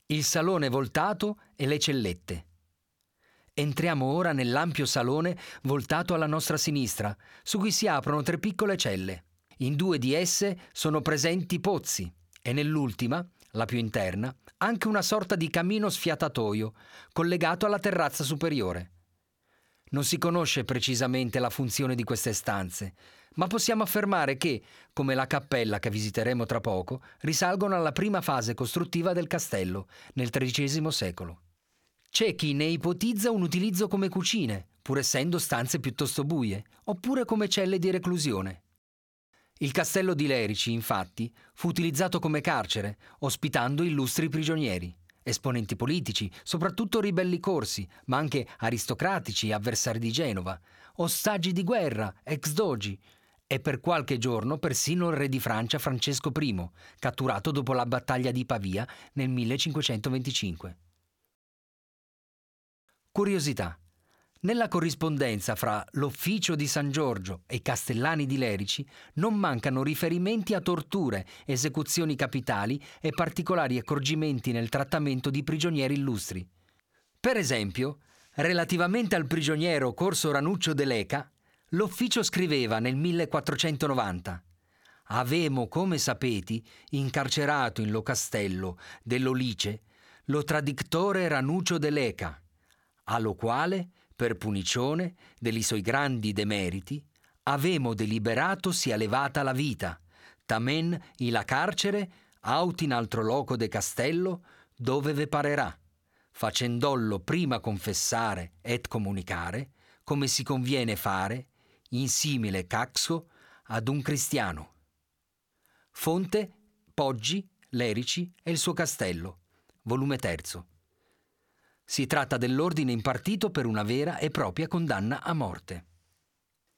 Il salone voltato e le cellette. Entriamo ora nell'ampio salone voltato alla nostra sinistra, su cui si aprono 3 piccole celle. In 2 di esse sono presenti pozzi e nell'ultima, la più interna, anche una sorta di camino sfiatatoio collegato alla terrazza superiore. Non si conosce precisamente la funzione di queste stanze, ma possiamo affermare che, come la cappella che visiteremo tra poco, risalgono alla prima fase costruttiva del castello, nel XIII secolo. C'è chi ne ipotizza un utilizzo come cucine, pur essendo stanze piuttosto buie, oppure come celle di reclusione. Il castello di Lerici, infatti, fu utilizzato come carcere, ospitando illustri prigionieri, esponenti politici, soprattutto ribelli corsi, ma anche aristocratici e avversari di Genova, ostaggi di guerra, ex dogi, e per qualche giorno persino il re di Francia Francesco I, catturato dopo la battaglia di Pavia nel 1525. Curiosità. Nella corrispondenza fra l'Officio di San Giorgio e i Castellani di Lerici non mancano riferimenti a torture, esecuzioni capitali e particolari accorgimenti nel trattamento di prigionieri illustri. Per esempio, relativamente al prigioniero Corso Ranuccio de Leca, l'Officio scriveva nel 1490: «Avemo, come sapeti, incarcerato in lo castello dell'Olice lo tradictore Ranuccio de Leca, a lo quale, per punicione degli suoi grandi demeriti, avemo deliberato sia levata la vita, tamen i la carcere aut in altro loco de castello, dove ve parerà, facendollo prima confessare et comunicare, come si conviene fare, in simile caxo, ad un cristiano». Fonte: Poggi, Lerici e il suo castello, volume 3. Si tratta dell'ordine impartito per una vera e propria condanna a morte.